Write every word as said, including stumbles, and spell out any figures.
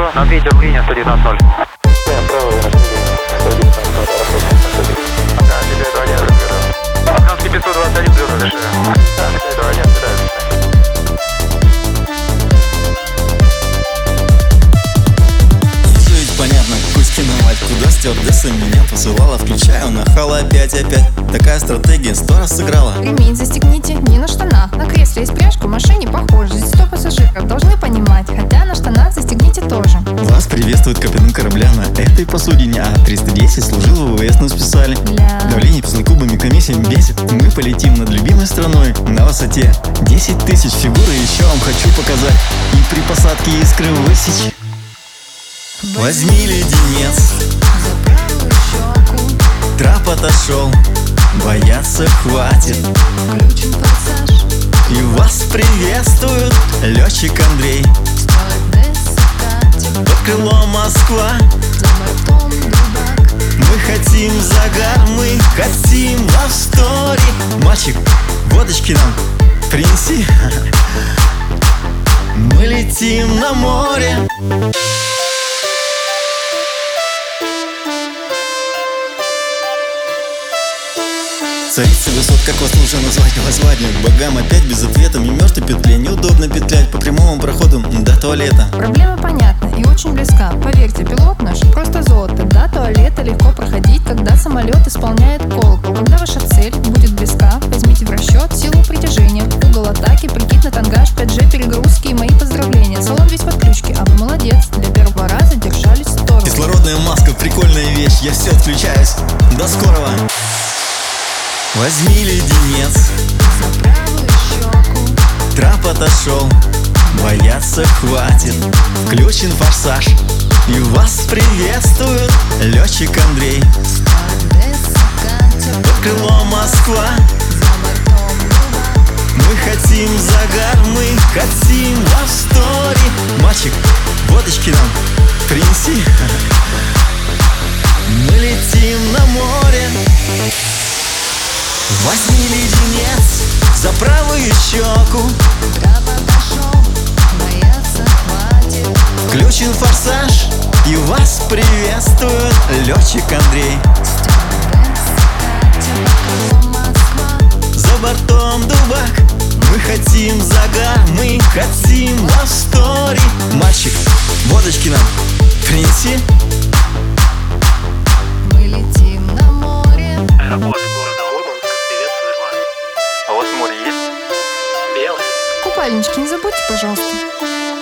Хорошо, на Питер, линия сто девятнадцать ноль. Афганский пятьсот двадцать один, плюс дыши. Понятно, Кузькина мать, куда стюардесса меня посылала. Включаю, нахала опять, опять. Такая стратегия сто раз сыграла. Ремень застегните, не на штанах. На кресле есть пряжка, в машине похоже. Здесь сто пассажиров, должны понимать. Хотя на штанах застегните тоже. Вас приветствует капитан корабля на этой посудине А триста десять, служил в ВВС, но списали. Для... Давление песнокубами комиссия бесит. Мы полетим над любимой страной на высоте десять тысяч. Фигуры еще вам хочу показать и при посадке искры высечь. Возьми леденец, За правую щеку трап отошел, бояться хватит. включен форсаж. И вас приветствует летчик Андрей. Стюардесса катит, Под крылом Москва, за бортом дубак. мы хотим загар, мы хотим love story. Мальчик, водочки нам принеси. Мы летим на море. Царица высот, как вас нужно назвать? Воззвание к богам опять без ответа. Мне мертвой петле неудобно петлять по прямому проходу до туалета. Проблема понятна и очень близка. Поверьте, пилот наш просто золото. До туалета легко проходить, когда самолет исполняет колокол. Когда ваша цель будет близка, возьмите в расчет силу притяжения, угол атаки, прикид на тангаж, пять джи, перегрузки и мои поздравления. Салон весь в отключке, а вы молодец. Для первого раза держались здорово. Кислородная маска, прикольная вещь. Я все отключаюсь. До скорого. Возьми леденец, За правую щеку трап отошел, бояться хватит. Включен форсаж, и вас приветствует летчик Андрей. стюардесса катит, Под крылом Москва, за бортом дубак. мы хотим загар, мы хотим love story. Мальчик, водочки нам принеси. Мы летим на море. Возьми леденец, за правую щеку, Трап отошел, бояться хватит. включен форсаж, и вас приветствует летчик Андрей. Стюардесса катит, под крылом Москва. За бортом дубак, мы хотим загар, мы хотим love story. Мальчик, водочки нам принеси. Мы летим на море. Аэропорт города Мурманск приветствует вас. А у вас море есть? Белое. Купальнички не забудьте, пожалуйста.